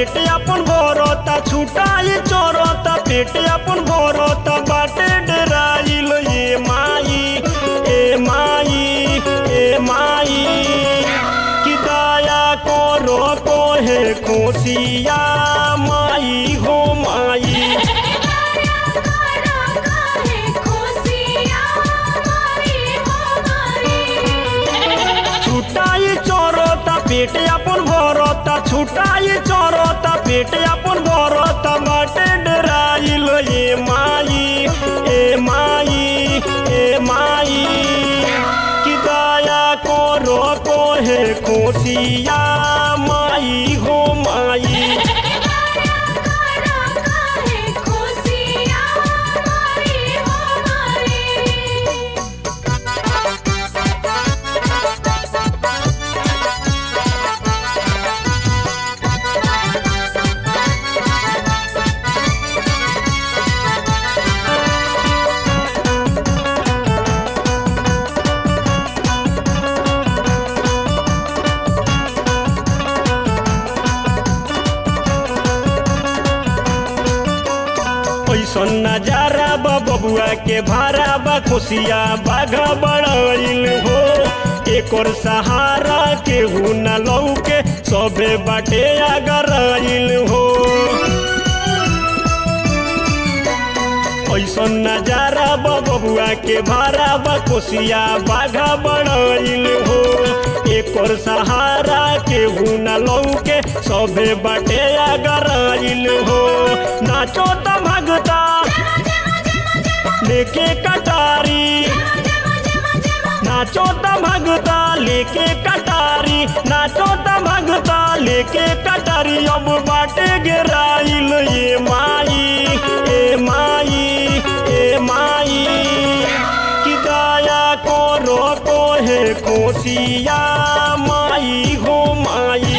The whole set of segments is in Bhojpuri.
पेट अपन भरता छुटाई चोरता पेट अपन भरता बाटे डराइल ए माई ए माई ए माई कि दया करो कोहे कोसिया माई हो माई छुटाई चोरता पेट अपन भरता छुटाई चोरता पेट अपन भरता बाटे डराइल ए माई ए माई ए माई कि दया करो कोहे कोसिया माई हो माई ऐसन नजारा बा बबुआ के भारा बा खुशिया बाघा बड़ाइल हो एक और सहारा केहू न लौके सबे बाटे आगराइल हो ऐसन नजारा बा बबुआ के भारा बा खुशिया बाघा बड़ाइल हो एक और सहारा केहू न लौके सबे बाटे आगराइल हो नाचो त भगता लेके कटारी नाचो त भगता लेके कटारी नाचो त भगता लेके कटारी अब बाटे गिराइल ए माई ए माई ए माई कि दया करो कोहे कोसिया माई हो माई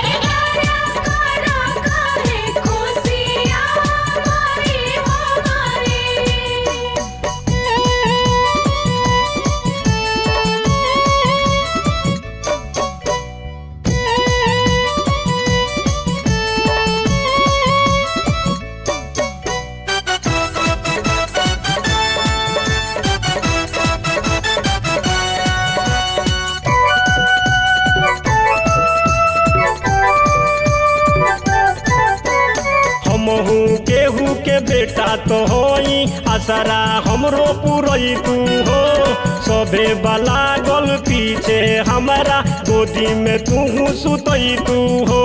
केहू के बेटा तो होई आसरा हमरो पुरई तू हो सबे बला गल पीछे हमारा गोदी में तू सुतई तू हो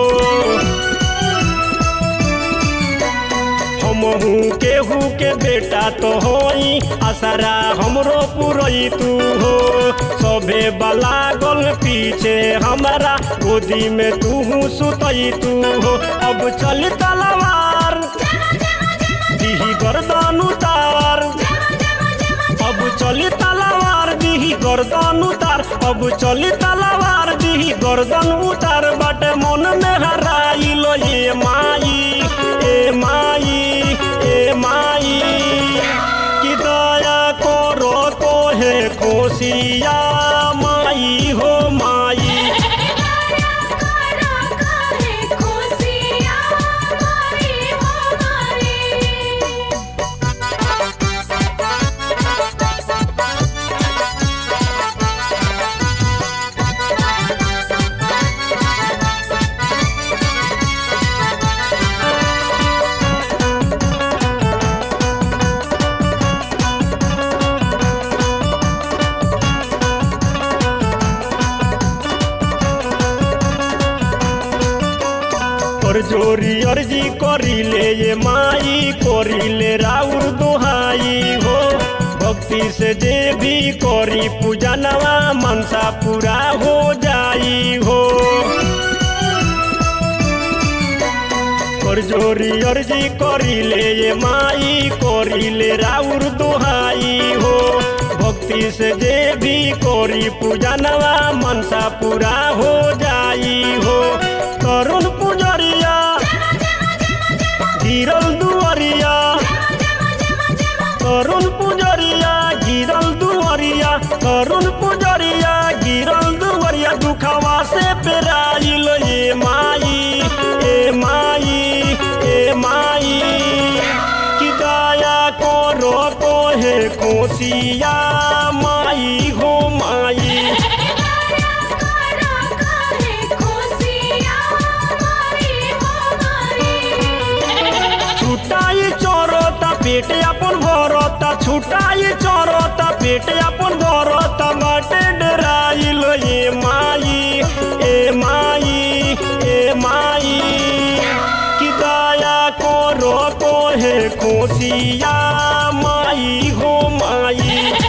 हमहू केहू के बेटा तो होई आसरा हमरो पुरई तू हो सबे बला गल पीछे हमारा गोदी में तू सुतई तू हो अब चल तलवार दिही गर्दन उतार अब चली तलवार दिही गर्दन उतार अब चली तलवार दिही गर्दन उतार बाटे मन में हराइल ए माई ए माई ए माई कि दया करो कोहे कोसिया माई हो माई जोरी अर्जी करिले ये माई करिले राउर दोहाई हो भक्ति से जे भी करी पूजा नवा मनसा पूरा हो जाई हो जोरी अर्जी करिले ये माई करिले राउर दोहाई हो भक्ति से जे भी करी पूजा नवा मनसा पूरा हो जाई हो करुण पुजरिया गिरल दुआरिया करुण पुजरिया गिरल दुआरिया करुण पुजरिया गिरल दुआरिया दुखवा से पेराइल ए माई कोसिया माई हो माई। छुटाई चोरता पेट अपन भरता, छुटाई चोरता पेट अपन भरता, बाटे डराइल ए माई ए माई ए माई। कि दया करो कोहे कोसिया माई हो माई।